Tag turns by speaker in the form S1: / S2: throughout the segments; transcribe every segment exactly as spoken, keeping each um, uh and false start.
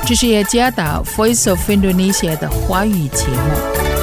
S1: 这是雅加达 Voice of Indonesia 的华语节目。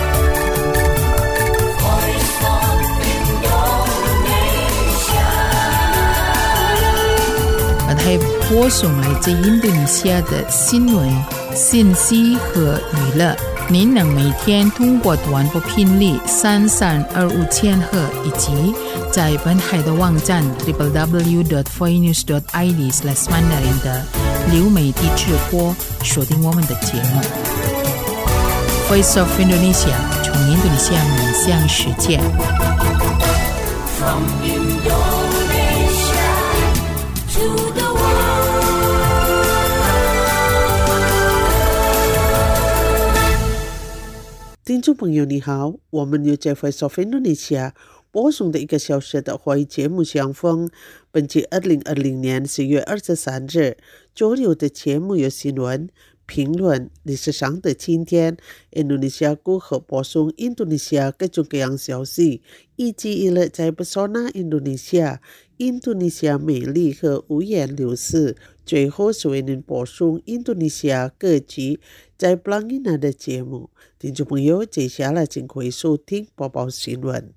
S1: 它播送来自印度尼西亚的新闻、信息和娱乐。您能每天通过短波频率三三二五千赫，以及在本台的网站 double-u double-u double-u dot voinews dot i d slash mandarin 的流媒体直播锁定我们的节目。Voice of Indonesia 从印度尼西亚面向世界。From Indonesia to the world.
S2: 听众朋友你好，我们又在 Voice of Indonesia 播送的一个小时的华语节目相逢。本期二零二零年十月二十三日周六的节目有新闻、评论、历史上的今天、印度尼西亚过后播送印度尼西亚各种各样消息，以及一乐在 Pesona Indonesia 印度尼西亚美丽和五颜六色。最后是为您播送印度尼西亚各级在 Pelangina 的节目。听众朋友，接下来请可以收听播报新闻。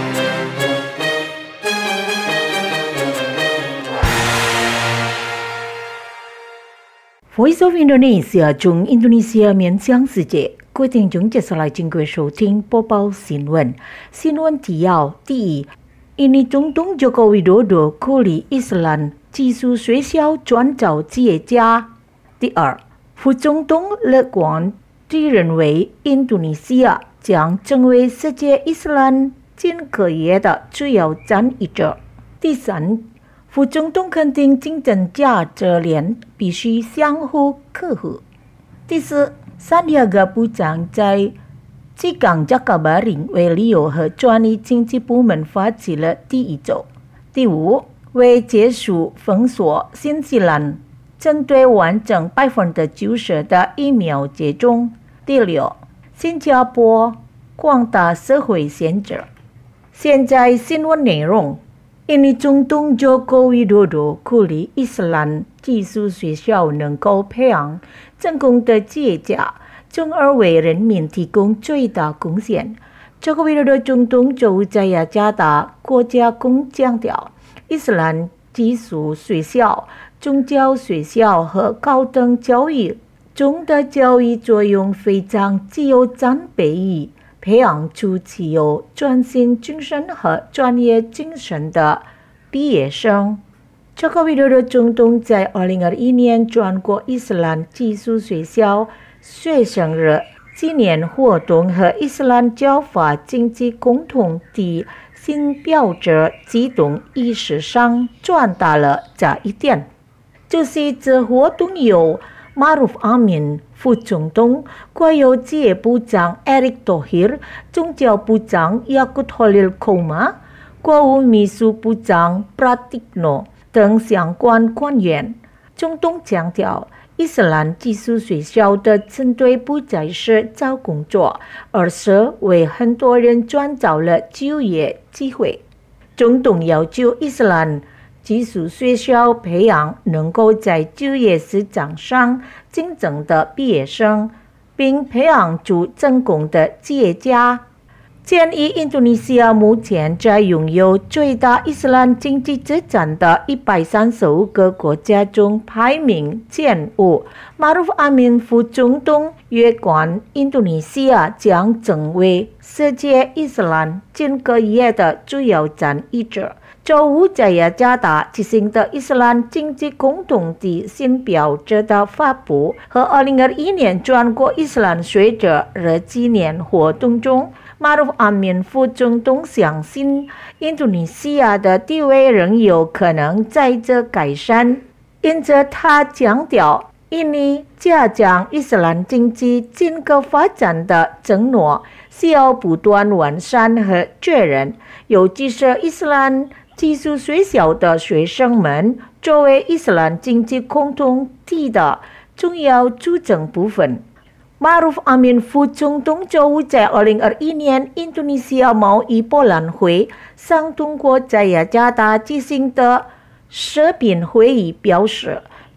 S3: Voice of Indonesia 从印度尼西亚面向世界，各位听众接下来请各位收听播报新闻。新闻提要：第一，印尼总统 Joko Widodo 鼓励伊斯兰技术学校专招企业家。第二，副总统乐观地认为印度尼西亚将成为世界伊斯兰经科业的主要参与者。第三，副总统肯定竞争价值链必须相互克服。第四，三迪亚加部长在吉冈加卡巴林为旅游和专业经济部门发起了第一周。第五，为结束封锁，新西兰针对完整百分之九十的疫苗接种。第六，新加坡广大社会贤者。现在新闻内容：印尼总统 Joko Widodo 鼓励伊斯兰技术学校能够培养成功的企业家，从而为人民提供最大贡献。Joko Widodo 总统周五在雅加达国家宫强调，伊斯兰技术学校、宗教学校和高等教育中的教育作用非常具有战备意，培养出具有专心精神和专业精神的毕业生。Joko Widodo 总统在二零二一年转过伊斯兰技术学校学生日纪念活动和伊斯兰教法经济共同体新标志激动仪式上传达了这一点。就是这活动由 Maruf Amin 副总统、国有企业部长 Erick Thohir、宗教部长 Yakut Holil Kouma、国务秘书部长 Pratikno 等相关官员。总统强调，伊斯兰技术学校的针对不再是找工作，而是为很多人创造了就业机会。总统要求伊斯兰技术学校培养能够在就业市场上竞争的毕业生，并培养出成功的企业家。鉴于印度尼西亚目前在拥有最大伊斯兰经济资产的一百三十五个国家中排名前五， Maruf Amin 副总统乐观印度尼西亚将成为世界伊斯兰经科业的主要参与者。周五在雅加达举行的伊斯兰经济共同体新标志的发布和二零二一年转过伊斯兰学者日纪念活动中， Maruf Amin 副总统相信印度尼西亚的地位仍有可能再次改善，因此他强调印尼加强伊斯兰经济经济发展的承诺需要不断完善和确认，尤其是伊斯兰技术学校的学生们作为伊斯兰经济共同体的重要组成部分。Maruf Amin 副总统周五在二零二一年印度尼西亚贸易博览会上通过在雅加达举行的视频会议表示，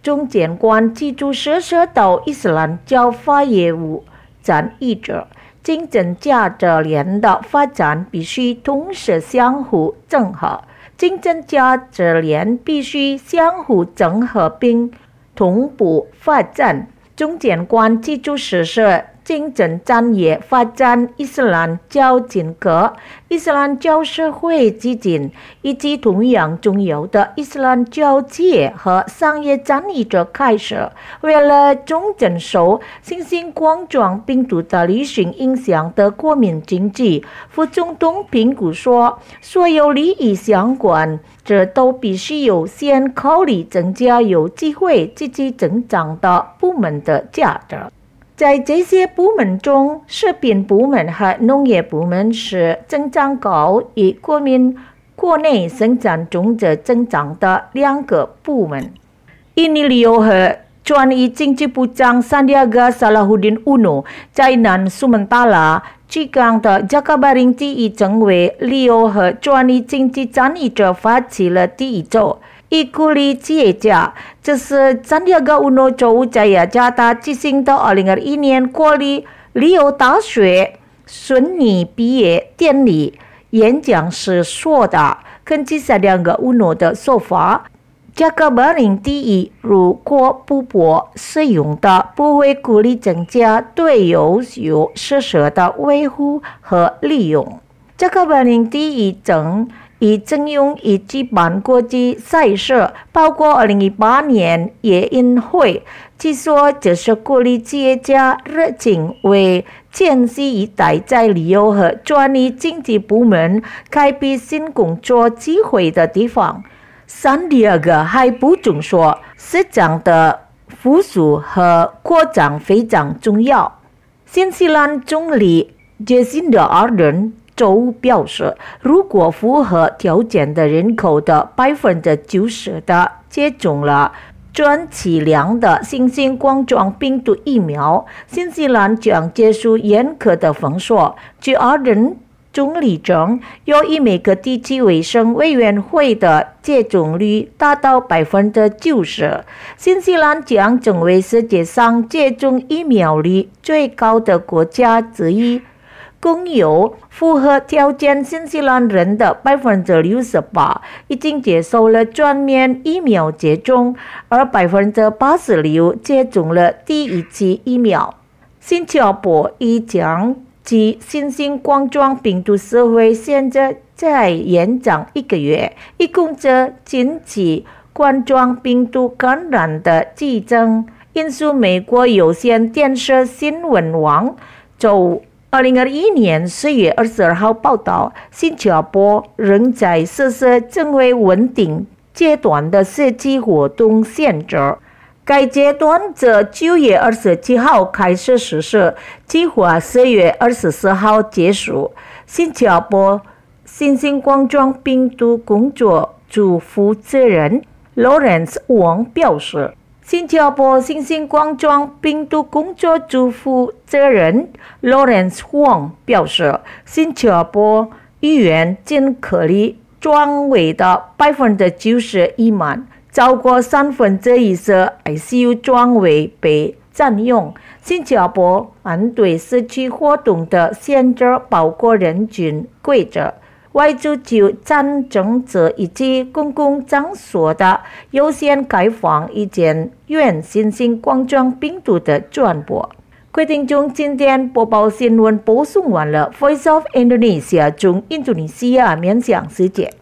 S3: 中监官记住涉涉到伊斯兰教法业务展议者，竞争价值链的发展必须同时相互整合，竞争价值链必须相互整合并同步发展。中监官记住涉涉竞争产业发展伊斯兰教整个伊斯兰教社会基金，以及同样重要的伊斯兰教界和商业战役者开始，为了中正受新型冠状病毒的旅行影响的国民经济，副总统评估说，所有利益相关者都必须优先考虑增加有机会积极增长的部门的价值。在这些部门中，食品部门和农业部门是增长高于国民国内生产总值增长的两个部门。因理由和专一经济部长 Sandiaga Salahuddin Uno 在南苏门答腊举行的 Jakabaring 第一政委理由和专一经济战役者发起了第一周。以鼓励企业家，这是 Sandiaga Uno 州在雅加达举行的二零二一年国立理由大学顺利毕业典礼演讲时说的。根据 Sandiaga Uno 的说法， Jakabaring 第一如果不拨使用的，不会鼓励增加对优秀设施的维护和利用。 Jakabaring 第一正以征用以举办国际赛事，包括二零一八年夜运会。据说这是鼓励企业家热情为前夕一代在旅游和专业经济部门开辟新工作机会的地方。Sandiaga还补充说，市场的复苏和扩张非常重要。新西兰总理 Jacinda Ardern州表示，如果符合条件的人口的百分之九十的接种了专剂量的新型冠状病毒疫苗，新西兰将结束严格的封锁。据阿伦总理称，由于每个地区卫生委员会的接种率达到百分之九十，新西兰将成为世界上接种疫苗率最高的国家之一。共有符合条件新西兰人的百分之六十八已经接受了全面疫苗接种，而百分之八十六接种了第一剂疫苗。新加坡已将其新型冠状病毒社会现在再延长一个月，以控制近期冠状病毒感染的激增。引述美国有线电视新闻网就二零二一年四月二十二号报道，新加坡仍在实施正为稳定阶段的设计活动限制。该阶段自九月二十七号开始实施，计划十月二十四号结束。新加坡新型冠状病毒工作组负责人 Lawrence Wong 表示，新加坡新型冠状病毒工作组负责人 Lawrence Wong 表示，新加坡医院尽可以装备的百分之九十已满，超过三分之一是 I C U 装备被占用。新加坡反对社区活动的限制，包括人群规则、外出就战争者以及公共场所的优先开放，以及原新型冠状病毒的传播。各位听众，今天播报新闻播送完了 Voice of Indonesia 中印度尼西亚面向世界。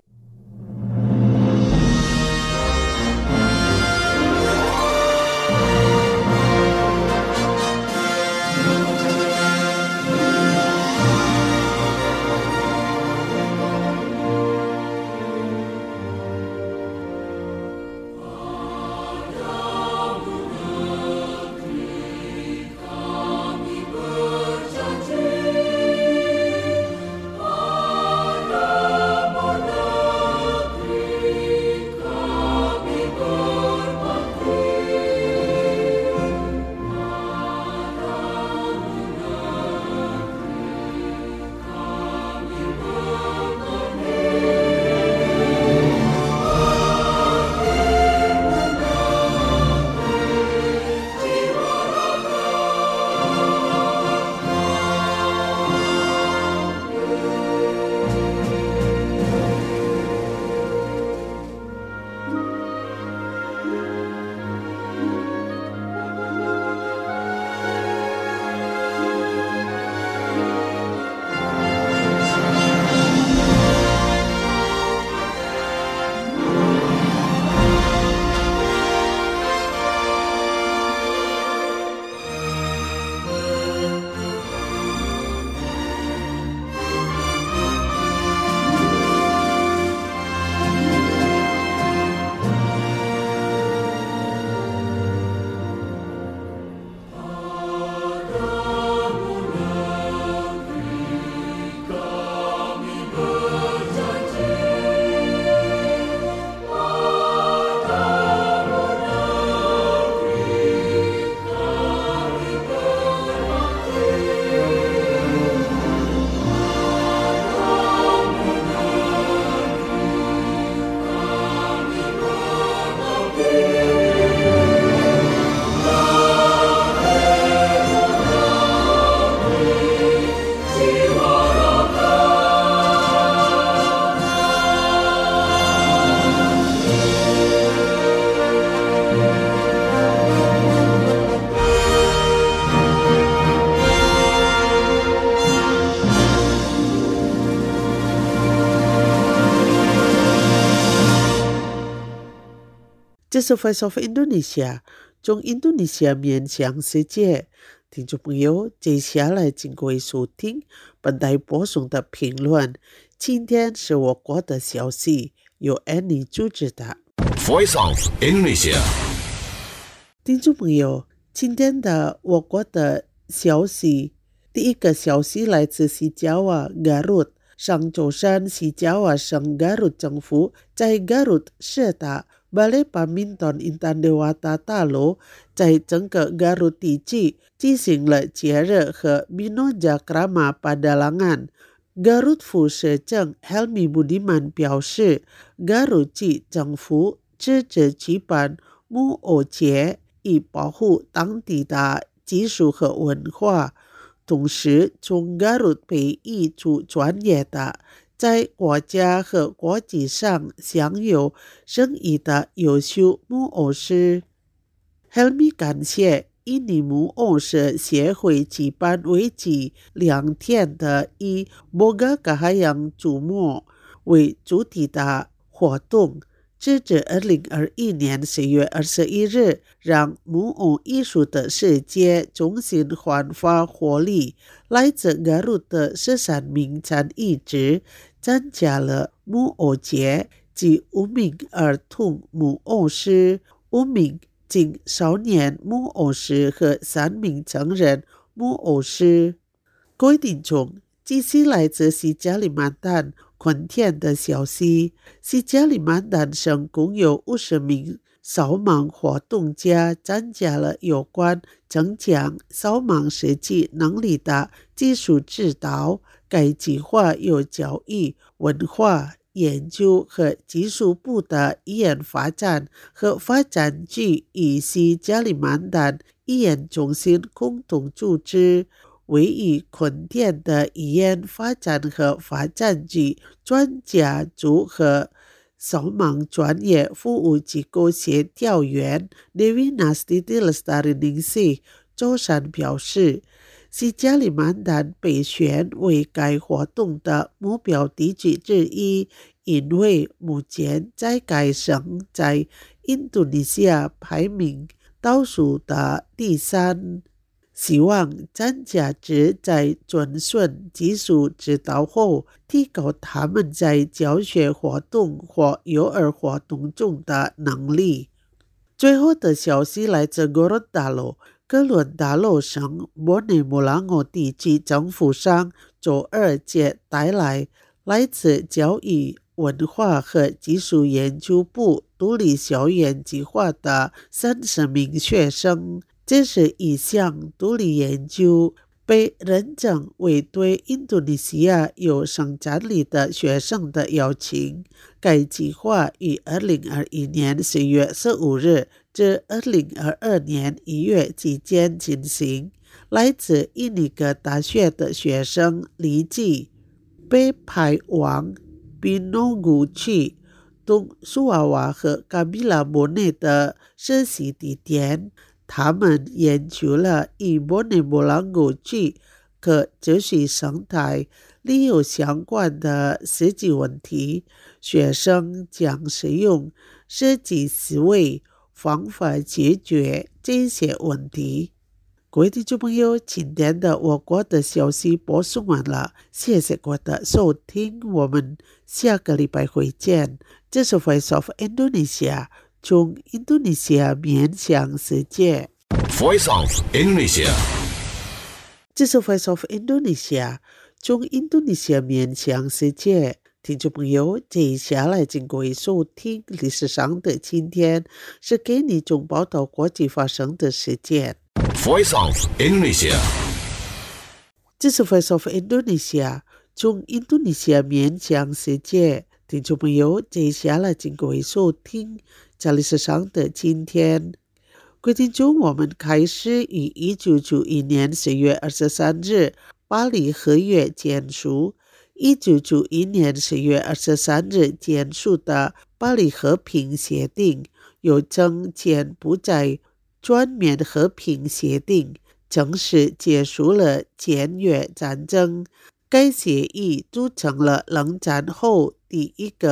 S2: 这是 Voice of Indonesia 中印度尼西亚面向世界。听众朋友，接下来请各位收听本台播送的评论。今天是我国的消息，由 Annie 主持的。
S4: Voice of Indonesia。
S2: 听众朋友，今天的我国的消息，第一个消息来自西爪哇 Garut。上周三，西爪哇省 Garut 政府在 Garut 市的 Balai Pamiton Intan Dewata 大楼，在整个 Garut 地区进行了节日和 Binoja Krama Padalangan。Garut 副市长 Helmi Budiman 表示 ，Garut 市政府支持举办木偶节，以保护当地的技术和文化。同时，从 Garut 培育出专业的，在国家和国际上享有声誉的优秀木偶师。Helmi 感谢印尼木偶师协会举办为期两天的以 Boga Kahayang 注目为主题的活动。直至二零二一年十月二十一日，让木偶艺术的世界重新焕发活力。来自 Garut 的十三名参与者参加了木偶节，及五名儿童木偶师、五名青少年木偶师和三名成人木偶师。各位听众，这是来自西加里曼丹昆天的消息。西加里曼丹省共有五十名扫盲活动家参加了有关增强扫盲实际能力的技术指导。该计划由教育、文化、研究和技术部的语言发展和发展局与西加里曼丹语言中心共同组织。位于昆天的语言发展和发展局专家组和扫盲专业服务机构协调员 Dewi Nastiti Lestariningsih 周三表示，西加里曼丹被选为该活动的目标地区之一，因为目前在该省在印度尼西亚排名倒数的第三。希望参加者在遵顺技术指导后，提高他们在教学活动或幼儿活动中的能力。最后的消息来自 Gorontalo， 哥伦达洛省 Bone Molango 地区政府上周二节带来来自教育、文化和技术研究部独立校园计划的三十名学生。这是一项独立研究，被认证为对印度尼西亚有生产力的学生的邀请。该计划于二零二一年十月十五日至二零二二年一月期间进行。来自印尼各大学的学生立即被派往比诺古区、东苏瓦瓦和卡比拉博内的实习地点。他们研究了以 Bone Molango 区可持续生态利用相关的实际问题。学生将使用设计思维方法解决这些问题。各位听众朋友，今天的我国的消息播送完了，谢谢各位的收听，我们下个礼拜会见。这是 Voice of Indonesia，从印度尼西亚面向世界。
S4: Voice of Indonesia。
S2: 这是 Voice of Indonesia， 从印度尼西亚面向世界。听众朋友，接下来请各位收听历史上的今天，是给你中报道国际发生的事件。
S4: Voice of Indonesia。
S2: 这是 Voice of Indonesia， 从印度尼西亚面向世界。听众朋友，接下来请各位收听这历史上的今天。各位听众，我们开始于一九九一年十月二十三日巴黎和约签署。一九九一年十月二十三日签署的巴黎和平协定，又称柬埔寨全面和平协定，正式结束了柬越战争。该协议组成了冷战后第一个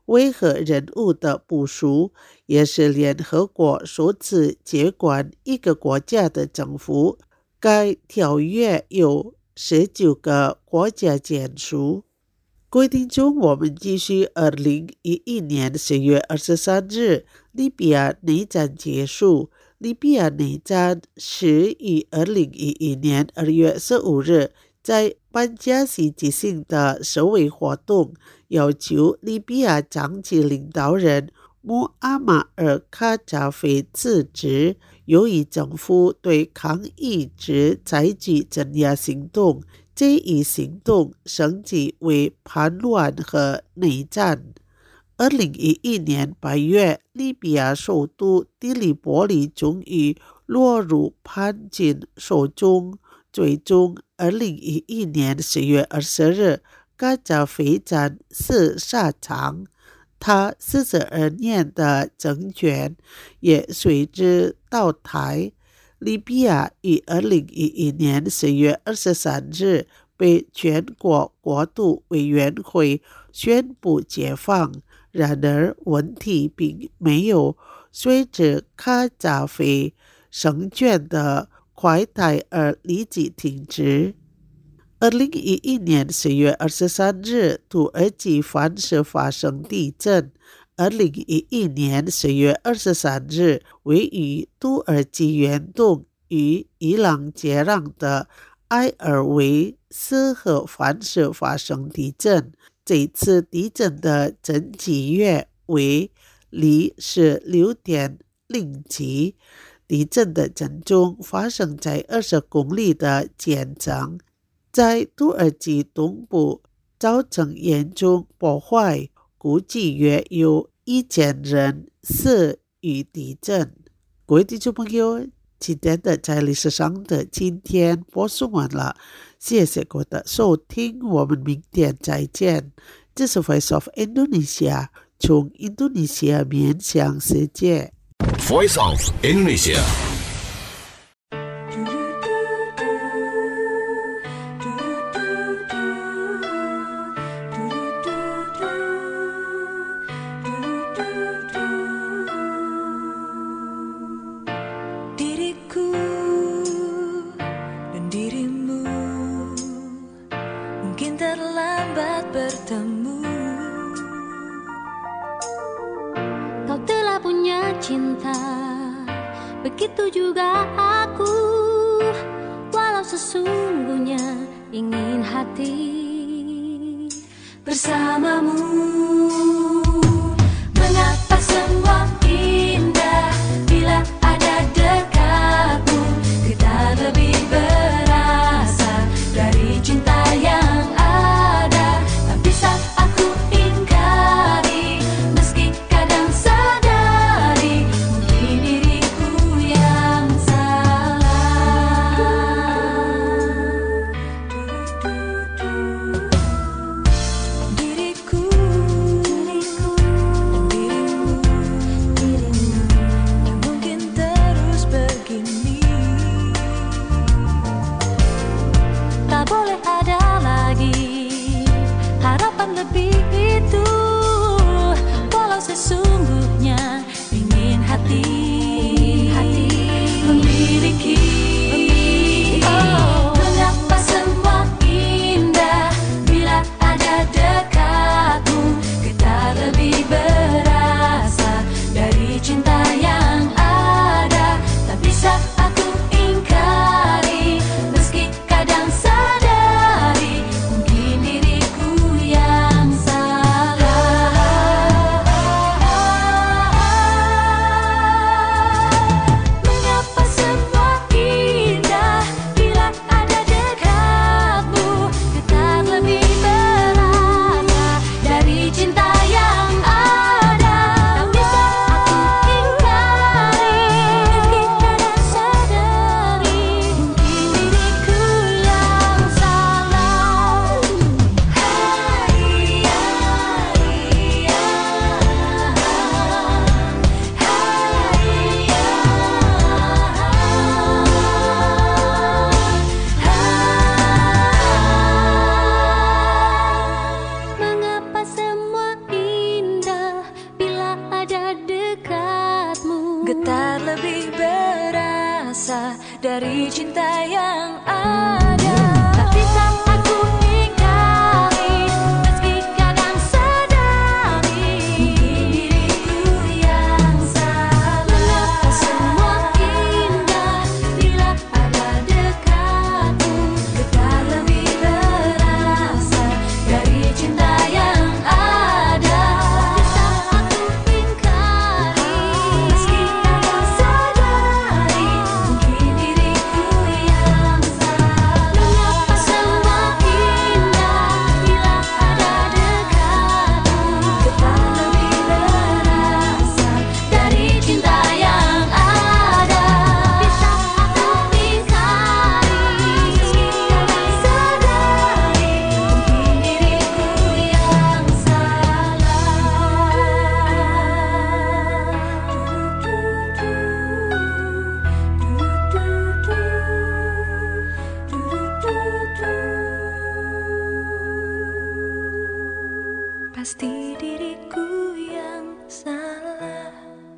S2: 维和任务的部署，也是联合国首次接管一个国家的政府。该条约有十九个国家签署。规定中，我们继续二零一一年十月二十三日，利比亚内战结束。利比亚内战始于二零一一年二月十五日，在班加西举行的示威活动，要求利比亚长期领导人穆阿马尔·卡扎菲辞职。由于政府对抗议者采取镇压行动，这一行动升级为叛乱和内战。二零一一年八月，利比亚首都迪利波利终于落入叛军手中。最终，二零一一年十月二十日，卡扎菲战死沙场。他四十二年的政权也随之倒台。利比亚于二零一一年十月二十三日被全国国土委员会宣布解放。然而，问题并没有随着卡扎菲胜券的快态而立即停止。二零一一年十月二十三日，土耳其反射发生地震。二零一一年十月二十三日，位于土耳其远东与伊朗接壤的埃尔维斯河反射发生地震。这次地震的震级约为零是六点零级。地震的震中发生在二十公里的前程，在土耳其东部造成严重破坏，估计约有一千人死于地震。各位听众朋友，今天的在历史上的今天播送完了，谢谢各位的收听，我们明天再见。这是 Voice of Indonesia， 从印度尼西亚面向世界。
S4: Voice of Indonesia。
S5: Diriku dan dirimu mungkin terlambat bertemu. Kau telah punya cinta, begitu juga aku. Walau sesungguhnya ingin hati bersamamu. Mengapa semua indah bila ada dekatmu? Kita lebih berasa dari cinta yang ada. Tak bisa aku ingkari, meski kadang sadari mungkin diriku yang salah. Diriku dari cinta yang ada. Tapi tak aku ingkari, meski kadang sadari diriku yang salah. Mengapa semua indah bila ada dekatmu, dekat lebih terasa dari cinta yang ada. Tapi tak aku ingkari, meski kadang sadari mungkin diriku yang salah. Mengapa semua indah bila ada dekatmu, dekat lebih terasa dari cinta yang ada. Tapi tak aku ingkari, meski kadang sadari mungkin diriku yang salah. Pasti diriku yang salah.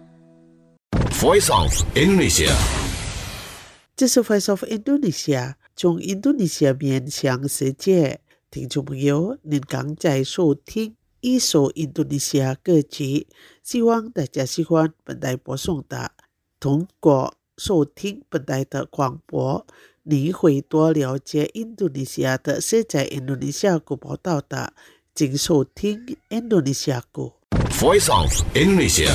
S4: Voice of Indonesia.
S2: 这是 Voice of Indonesia 从印度尼西亚面向世界。听众朋友，您刚在收听一首印度尼西亚歌曲，希望大家喜欢本台播送的。通过收听本台的广播，你会多了解印度尼西亚的世界印度尼西亚语报道的，请收听印度尼西亚语。
S4: Voice of Indonesia.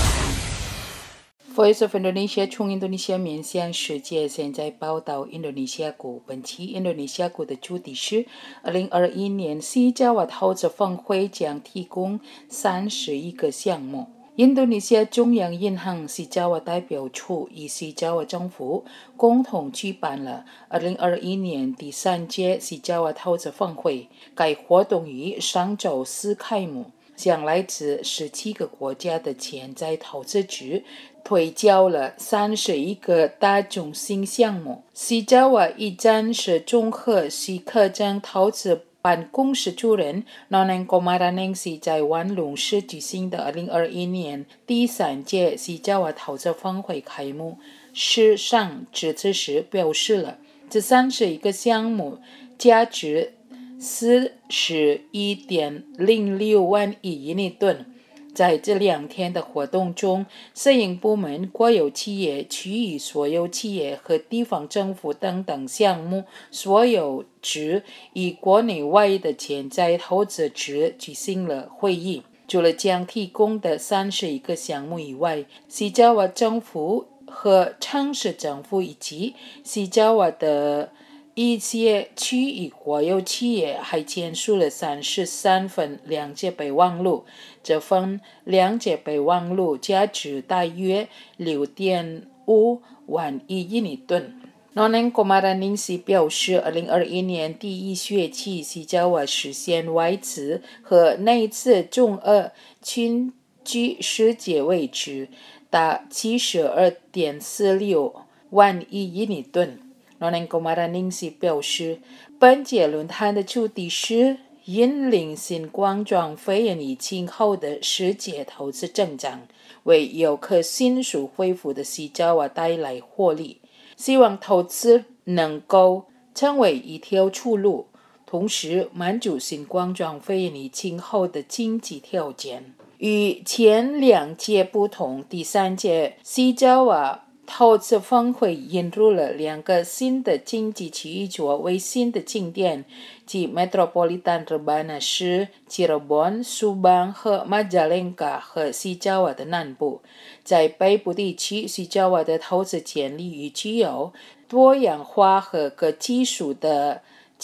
S1: Voice of Indonesia 从印度尼西亚面向世界，现在报道印度尼西亚股。本期印度尼西亚股的主题是二零二一年西加瓦投资峰会将提供三十一个项目。印度尼西亚中央银行西加瓦代表处与西加瓦政府共同举办了二零二一年第三届西加瓦投资峰会。该活动于上周四开幕，向来自十七个国家的潜在投资者推销了三十一个大中型项目。西加瓦一站是综合西科证投资办公室主任 Noneng Komaranningsi 在万隆市举行的二零二一年第三届西加瓦投资峰会开幕式上致辞时表示了，这三十一个项目价值四十一点零六万亿印尼盾。在这两天的活动中，摄影部门、国有企业、区域所有企业和地方政府等等项目所有者与国内外的潜在投资者举行了会议。除了将提供的三十一个项目以外，西加瓦政府和城市政府以及西加瓦的一些区域国有企业还签署了三十三份谅解备忘录，这份谅解备忘录价值大约六点五万亿印尼盾。Noneng Komaranningsi 表示，二零二一年第一学期西加瓦实现外资和内资总额均居世界位置，达七十二点四六万亿印尼盾。Noneng Komaranningsi 表示，本届论坛的主题是引领新冠状肺炎疫情后的世界投资增长，为有可迅速恢复的西加瓦带来活力。希望投资能够成为一条出路，同时满足新冠状肺炎疫情后的经济条件。与前两届不同，第三届西加瓦投资峰会引入了两个新的经济区域作为新的景点，即 Metropolitan Rebana 市、Cirebon、Subang 和 Majalengka 和西加瓦的南部。在北部地区，西加瓦的投资潜力与具有多样化和可技术的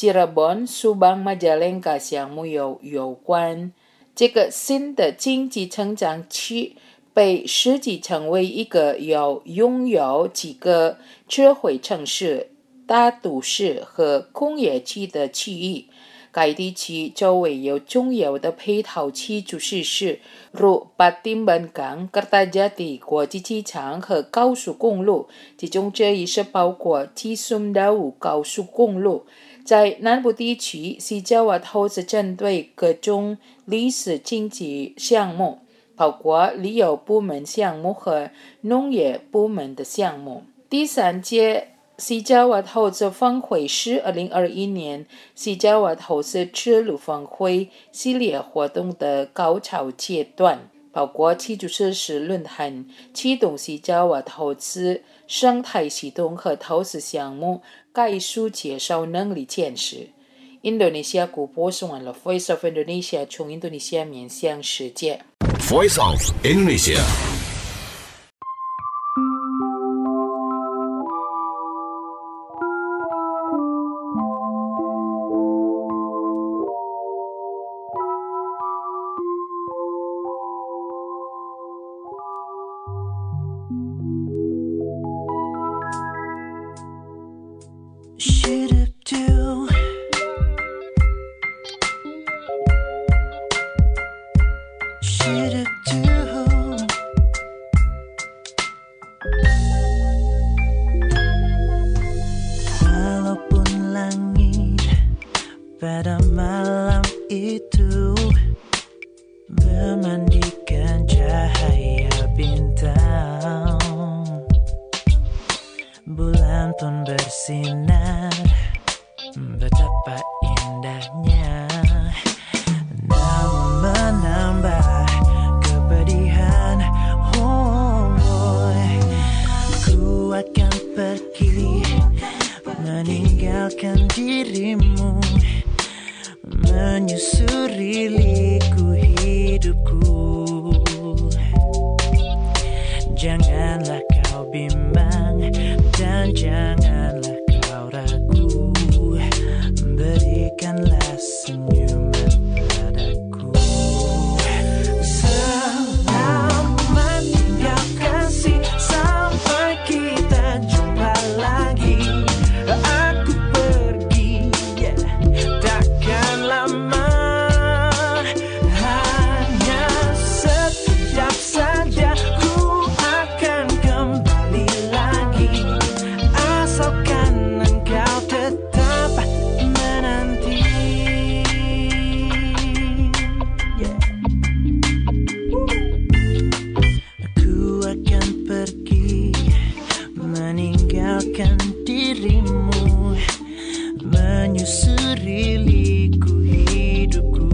S1: Cirebon、Subang、Majalengka 项目有有关。这个新的经济成长区被设计成为一个有拥有几个智慧城市、大都市和工业区的区域。该地区周围有重要的配套基础设施，如 Patimban Kertajati 国际机场和高速公路，其中这一是包括 Cisumdawu 高速公路。在南部地区，西加瓦投资针对各种历史经济项目，包括旅游部门项目和农业部门的项目。第三届西加瓦投资峰会是二零二一年西加瓦投资之路峰会系列活动的高潮阶段，包括七主设施论坛、启动西加瓦投资生态系统和投资项目概述介绍能力建设。印度尼西亚广播送完了 Voice of Indonesia 从印度尼西亚面向世界。
S4: Voice of Indonesia。
S6: Pada malam itu bermandikan cahaya bintang, bulan pun bersinar, betapa indahnya, namun menambah kepedihan. Oh, ku akan pergi meninggalkan dirimu, menyusuri liku hidupku. Janganlah kau bimbang dan janganlah kau ragu, berikanlah senyuman padaku. Selamat tinggal kasih, sampai kita jumpa lagi. Aku pergi, yeah, takkan lama, hanya sekejap saja ku akan kembali lagi, asalkan engkau tetap menanti. Yeah. Aku akan pergi meninggalkan dirimu, menyusuri liku hidupku.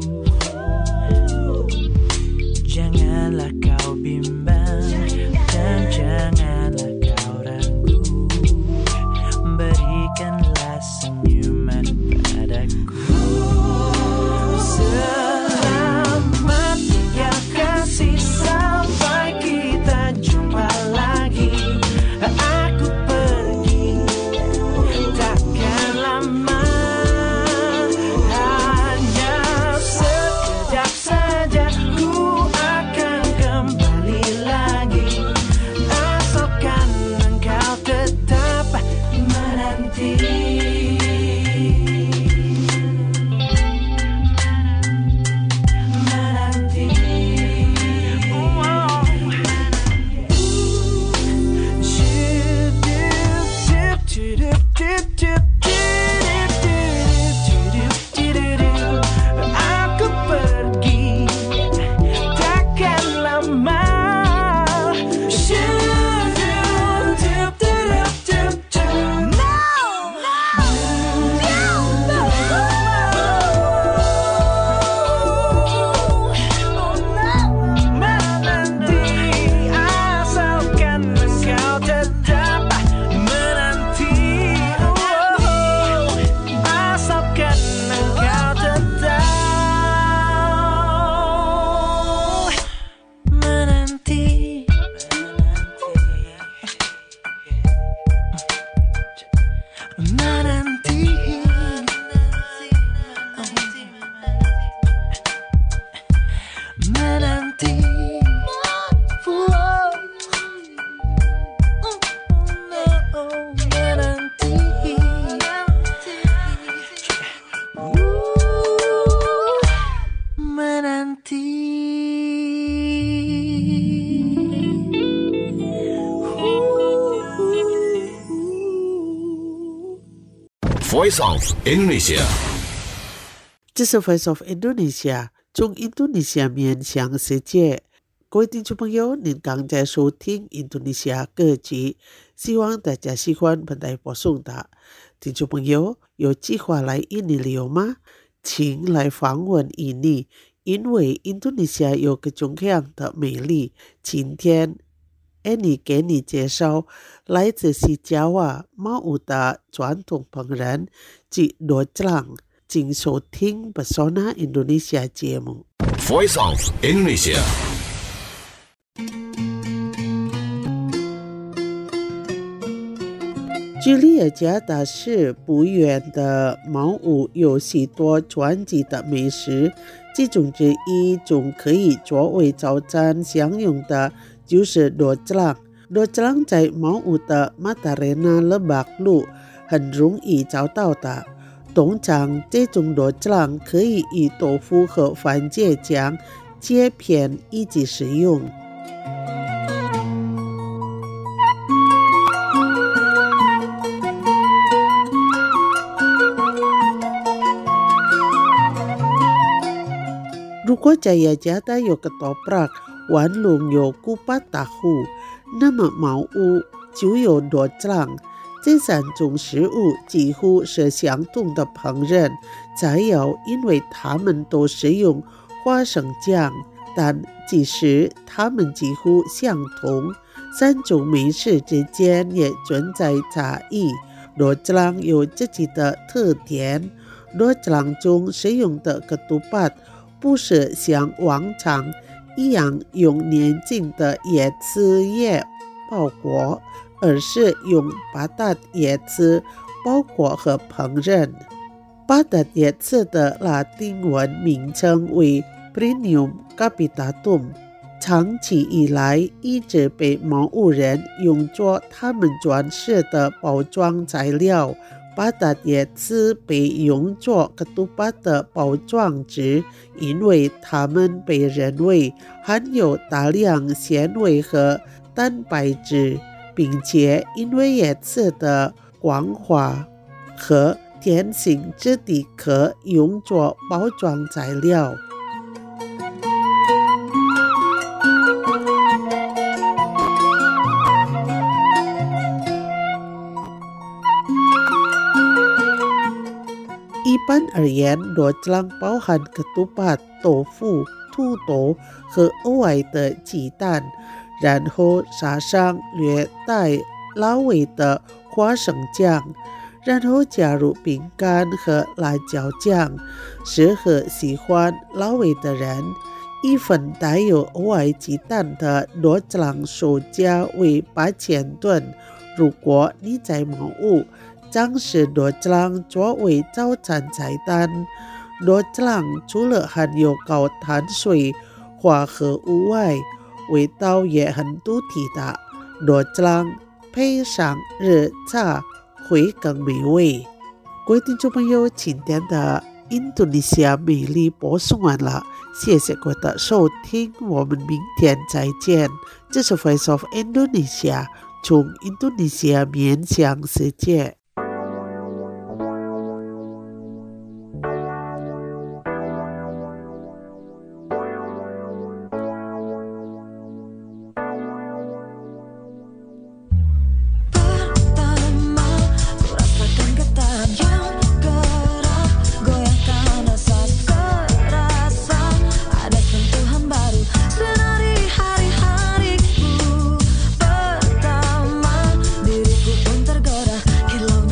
S6: Janganlah kau bimbang dan janganlah kau ragu, berikanlah senyuman padaku. Selamat ya kasih, sampai kita jumpa lagi. Aku pergi, takkan lama, hanya sekejap saja ku akan kembali lagi, asalkan engkau tetap menanti. Menanti. Wow. Aku pergi, takkan lama. Menanti, asalkan engkau tetap menanti. Asalkan engkau tetap menanti. Menanti. Menanti.
S4: Voice of Indonesia。
S2: 这是 Voice of Indonesia 从印度尼西亚面向世界。 各位听众朋友，您刚在收听印度尼西亚歌曲，希望大家喜欢本台播送的。听众朋友，有计划来印尼旅游吗？请来访问印尼，因为印度尼西亚有各种各样的美丽。今天Annie 给你介绍来自西爪哇马武的传统烹饪及罗吉朗，请收听 Pesona Indonesia 节目。
S4: Voice of Indonesia。
S2: 距离雅加达市不远的毛屋有许多传奇的美食，其中之一种可以作为早餐享用的就是罗吉朗。罗吉朗在毛屋的马达雷纳勒巴路很容易找到的。通常这种罗吉朗可以以豆腐和番茄酱切片一起食用。如果在雅加达有个 toprak， 玩龙有 kupat tahu， 那么毛屋就有罗吉朗。这三种食物几乎是相同的烹饪材料，因为它们都使用花生酱，但即使它们几乎相同，三种美食之间也存在差异。罗吉朗有自己的特点，罗吉朗中使用的 ketupat不是像往常一样用年轻的椰子叶包裹，而是用巴达椰子包裹和烹饪。巴达椰子的拉丁文名称为 Prinium capitatum， 长期以来一直被毛屋人用作他们装饰的包装材料。巴达椰子被用作 ketupat 的包装纸，因为它们被认为含有大量纤维和蛋白质，并且因为椰子的光滑和甜性质地可用作包装材料。一般而言，罗吉朗包含 ketupat、豆腐、土豆和额外的鸡蛋，然后撒上略带辣味的花生酱，然后加入饼干和辣椒酱，适合喜欢辣味的人。一份带有额外鸡蛋的罗吉朗售价为八千吨。如果你在毛屋将是罗吉朗作为早餐菜单。罗吉朗除了含有高碳水化合物外，味道也很独特的。罗吉朗配上热茶会更美味。各位听众朋友，今天的印度尼西亚美丽播送完了，谢谢各位的收听，我们明天再见。这是 Voice of Indonesia， 从印度尼西亚面向世界。
S5: Kilau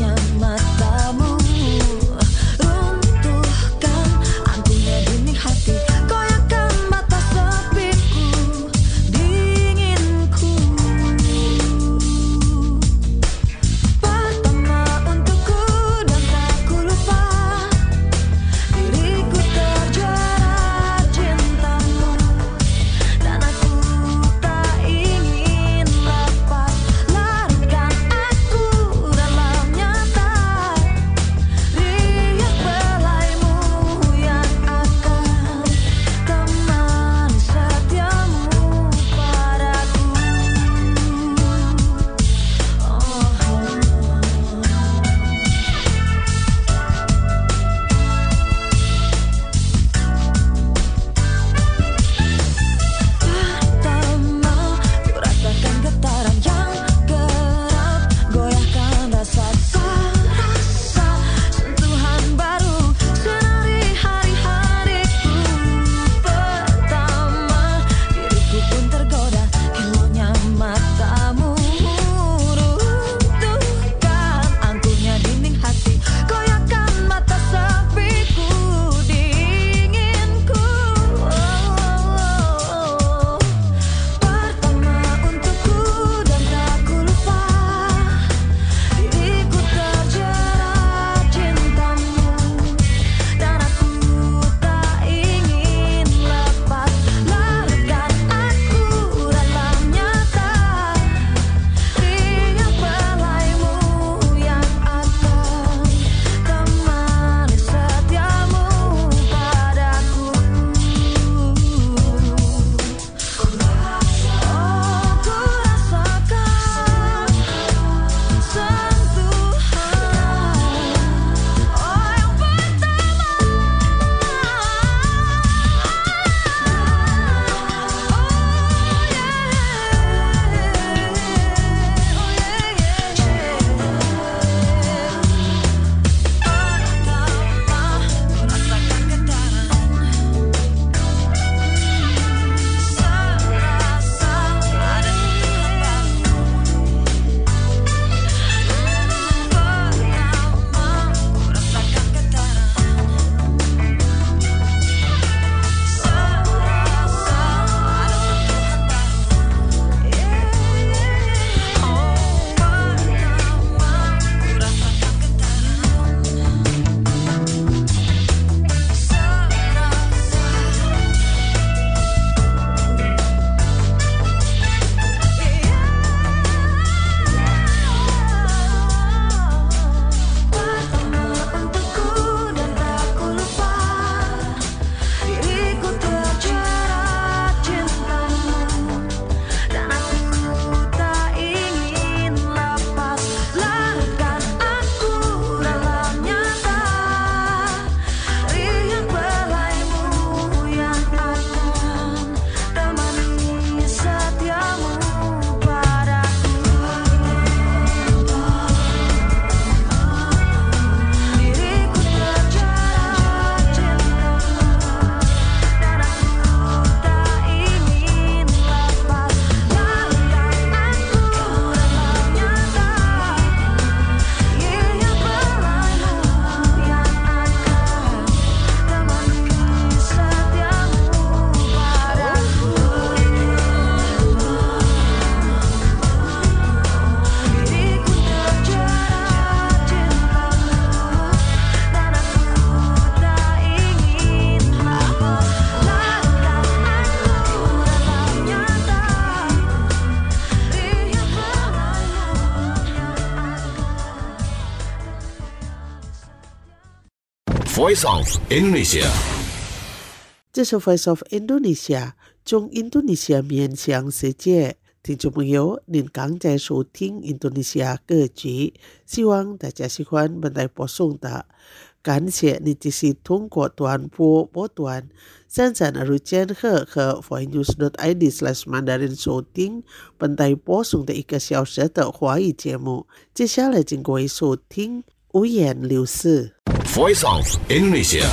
S4: Voice of Indonesia。
S2: 这是 Voice of Indonesia 中印度尼西亚面向世界。听众朋友，您刚在收听印度尼西亚歌曲，希望大家喜欢本台播送的。感谢你继续通过短波波段三三二五千赫和 voicenews.id slash mandarin 收听本台播送的一个小时的华语节目。接下来请各位收听五言六事。
S4: Voice of Indonesia。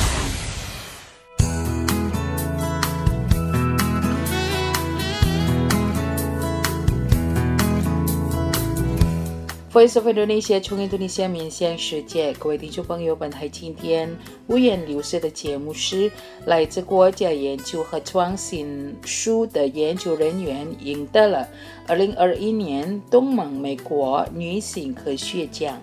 S1: Voice of Indonesia 从印度尼西亚面向世界，各位听众朋友，本台今天五言六事的节目是来自国家研究和创新署的研究人员赢得了二零二一年东盟美国女性科学奖。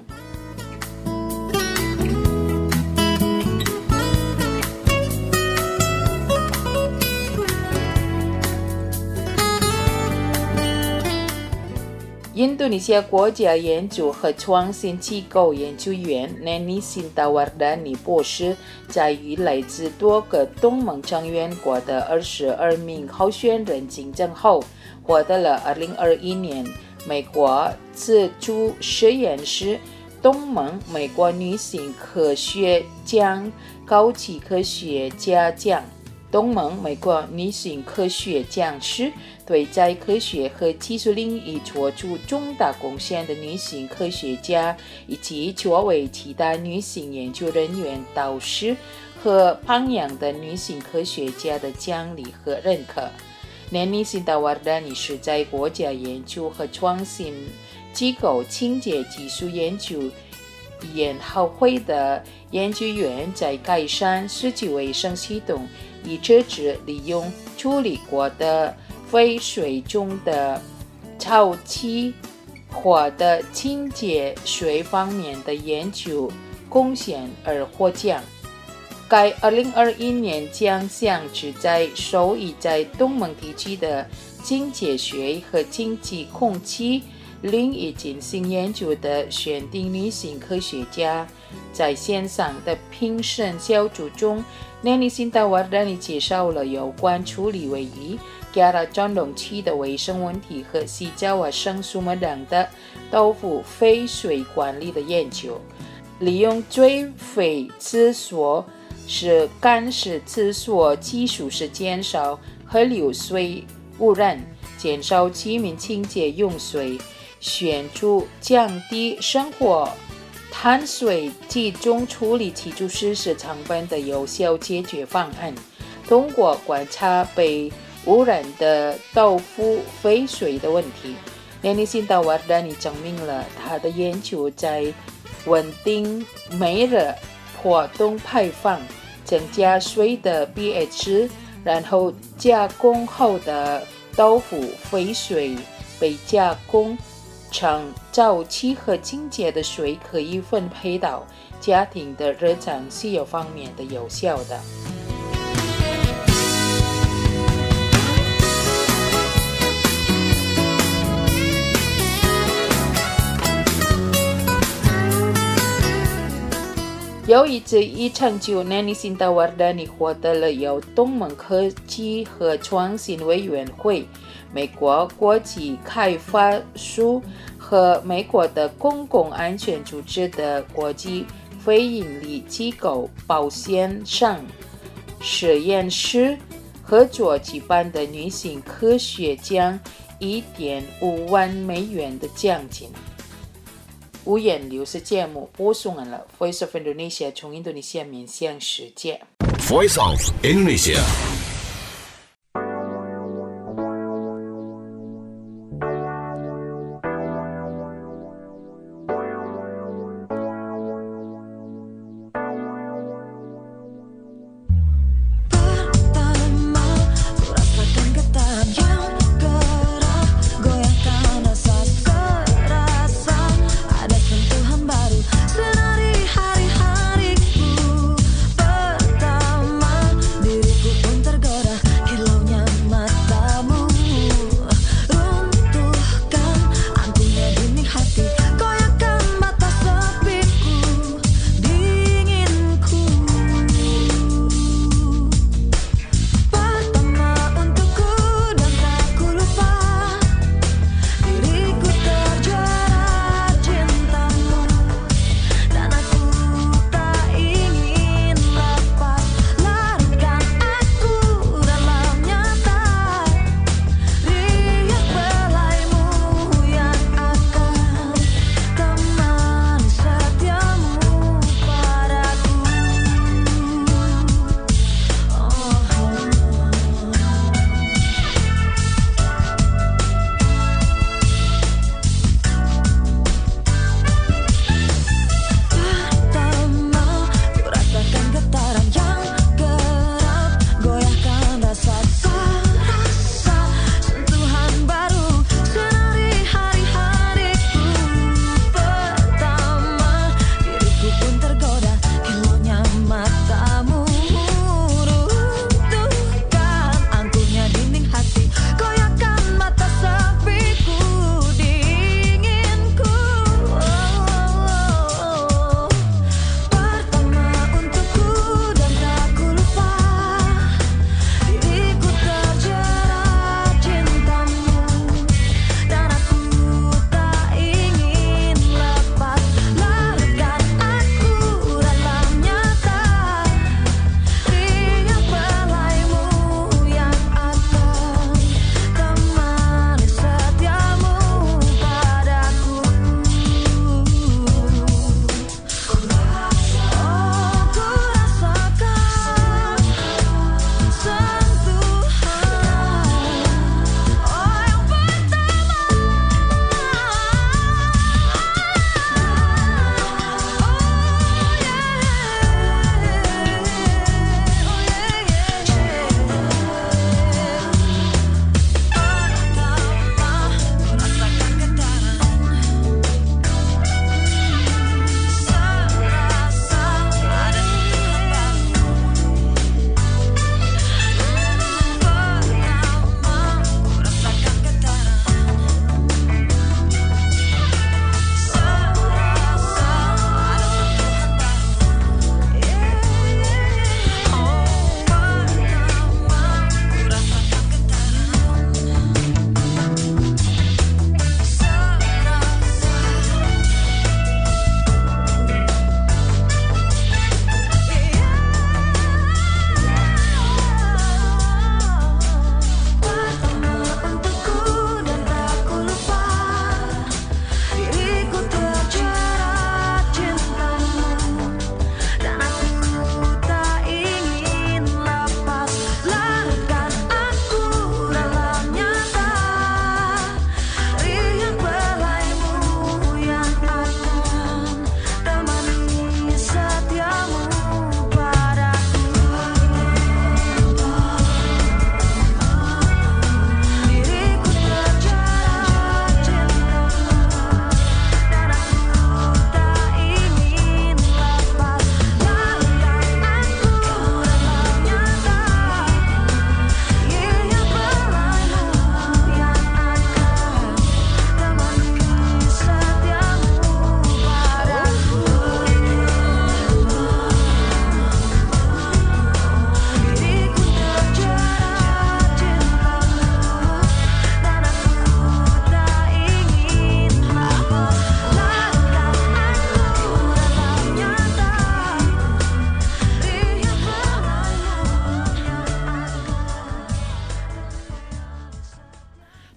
S1: 印度尼西亚国家研究和创新机构研究员 Neni Sintawardani 博士，在与来自多个东盟成员国的二十二名候选人竞争后，获得了二零二一年美国自主实验室东盟美国女性科学奖高级科学家奖。东盟美国女性科学奖是对在科学和技术领域做出重大贡献的女性科学家，以及作为其他女性研究人员、导师和榜样的女性科学家的奖励和认可。Neni Sintawardani 是在国家研究和创新机构清洁技术研究研讨会的研究员，在改善世界卫生系统以制止利用处理过的废水中的臭气或的清洁水方面的研究贡献而获奖。该二零二一年奖项旨在授予在东盟地区的清洁水和经济空气领域进行研究的选定女性科学家。在线上的评审小组中， Neni Sintawardani 介绍了有关处理位于加拉转容器的卫生问题和洗澡和生素等的豆腐废水管理的研究。利用最废厕所使干式厕所技术是减少河流水污染，减少居民清洁用水，选出降低生活碳水集中处理基础设施成本的有效解决方案。通过观察被污染的豆腐废水的问题， Neni Sintawardani 证明了他的研究在稳定煤热活动排放、增加水的 pH， 然后加工后的豆腐废水被加工成沼气和清洁的水，可以分配到家庭的日常需要方面的有效的。由于这一成就， Neni Sintawardani 获得了由东盟科技和创新委员会、美国国际开发署和美国的公共安全组织的国际非营利机构保险商实验室合作举办的女性科学奖 一点五万美元的奖金。五言六事节目播送完了。 Voice of Indonesia 从印度尼西亚面向世界。
S4: Voice of Indonesia。
S5: Hari-hariku pertama, diriku pun ter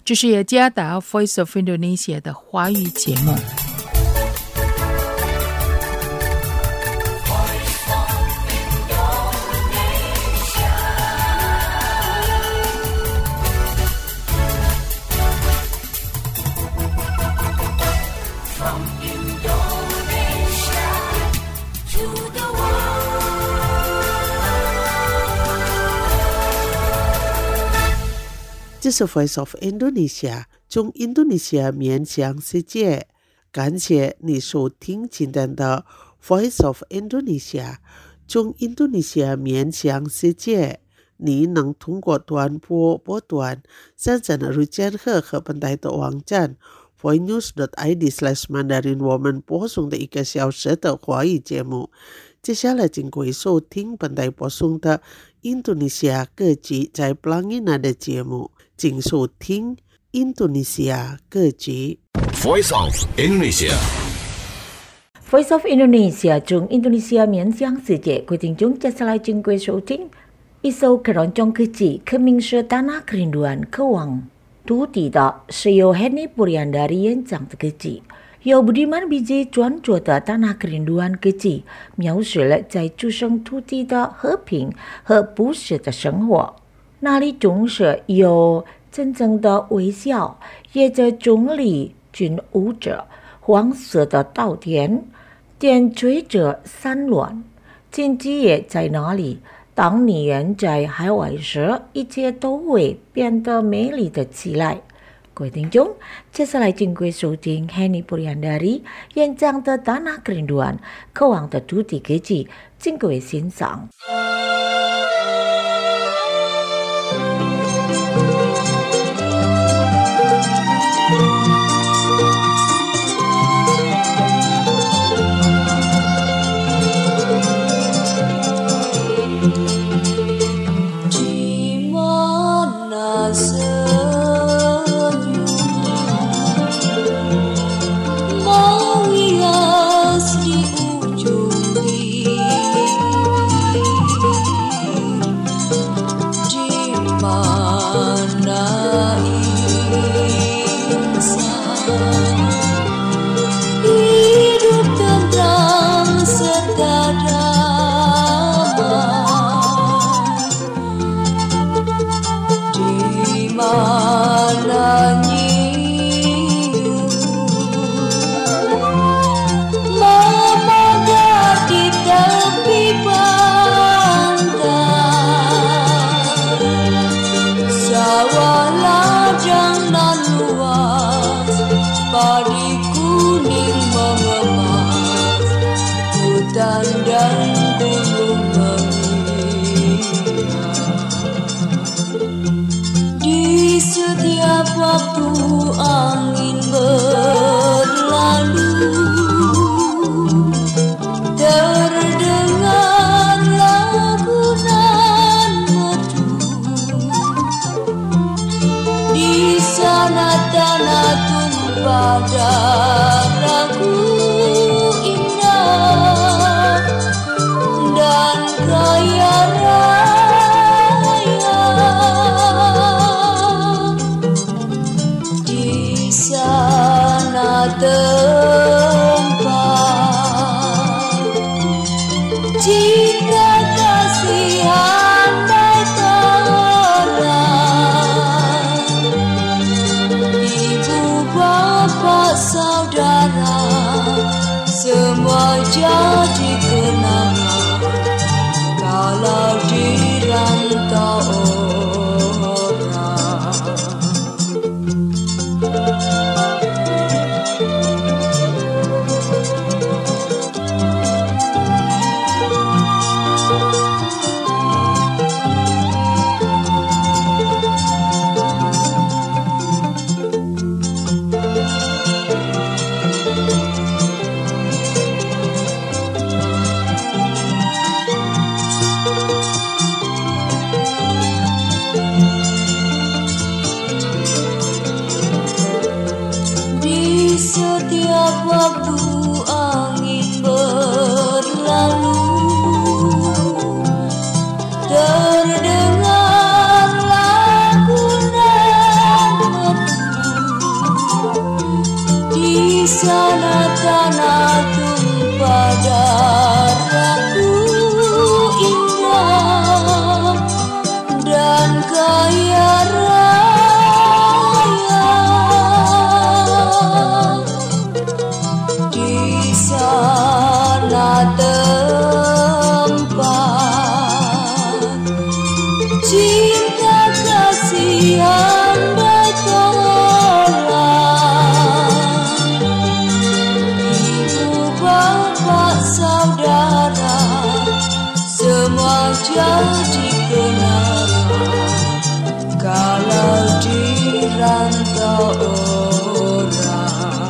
S1: 这是雅加达 Voice of Indonesia 的华语节目。
S2: 这是 Voice of Indonesia 中印度尼西亚面向世界。感谢你收听今天的 Voice of Indonesia 中印度尼西亚面向世界。你能通过短波波段上载入监测和本台的网站 voicenews dot i d slash mandarin 我们播送的一个小时的华语节目。接下来请各位收听本台播送的印度尼西亚各级在 Pelangina 的节目。请收听印度尼西亚各级
S4: Voice of Indonesia
S3: Voice of Indonesia 中印度尼西亚面向世界，各位听众接下来请各位收听一首keroncong kecil Keningse Tanah Kerinduan Kewang Tuti da Seo Henny Puriandari Yencang Kecil由 Budiman Biji 专作的 Tanah Kerinduan Kecil 描述了在出生土地的和平和不舍的生活，那里总是有真正的微笑，也在中里均舞着黄色的稻田，点缀着山峦，经济也在那里。当你人在海外时，一切都会变得美丽的起来。各位听众，接下来请各位收听 Henny Puriandari 演唱的 Tanah Kerinduan Kewang的主题歌曲，请各位欣赏。
S5: Waktu angin berlalu, terdengar lagu nan merdu. Di sana tanah tumpah darahku indah dan kaya raya. Tempat jika kasihan dan terang, ibu bapa saudara kaya raya di sana tempat cinta kasih andai tolak ibu bapak saudara semua jadi kenangan kalau di rantau orang.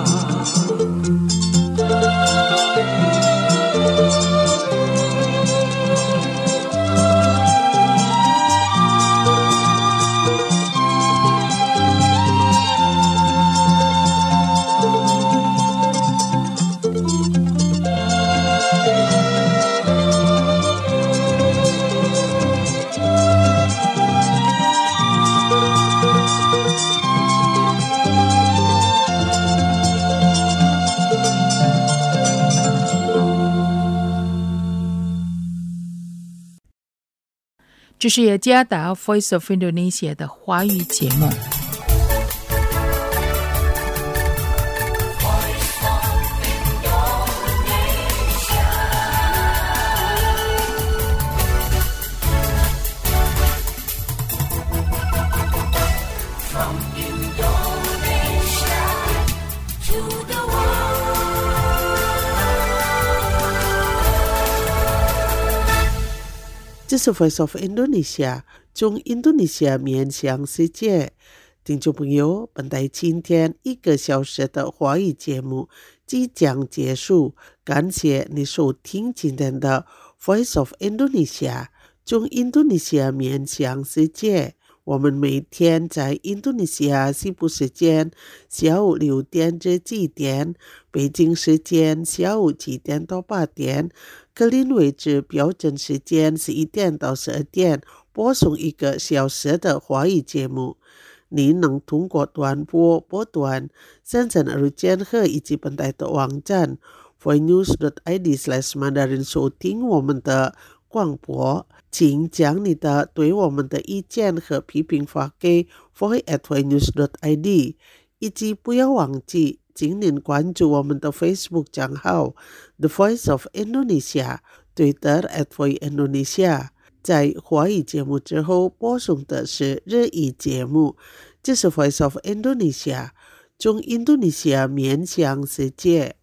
S1: 这是雅加达 Voice of Indonesia 的华语节目。
S2: 这是 Voice of Indonesia 中印度尼西亚面向世界。听众朋友，本台今天一个小时的华语节目即将结束，感谢你收听今天的 Voice of Indonesia 中印度尼西亚面向世界。我们每天在印度尼西亚西部时间下午六点至七点，北京时间下午七点到八点，格林威治标准时间十一点到十二点播送一个小时的华语节目。您能通过短波波段、深圳日间和以及本台的网站 voinews dot i d slash mandarin 收听我们的广播。请将你的对我们的意见和批评发给 voice at voinews dot i d， 以及不要忘记请您关注我们的 Facebook 账号 The Voice of Indonesia， Twitter at voice indonesia。 在华语节目之后播送的是日语节目。这是 Voice of Indonesia 中印度尼西亚面向世界。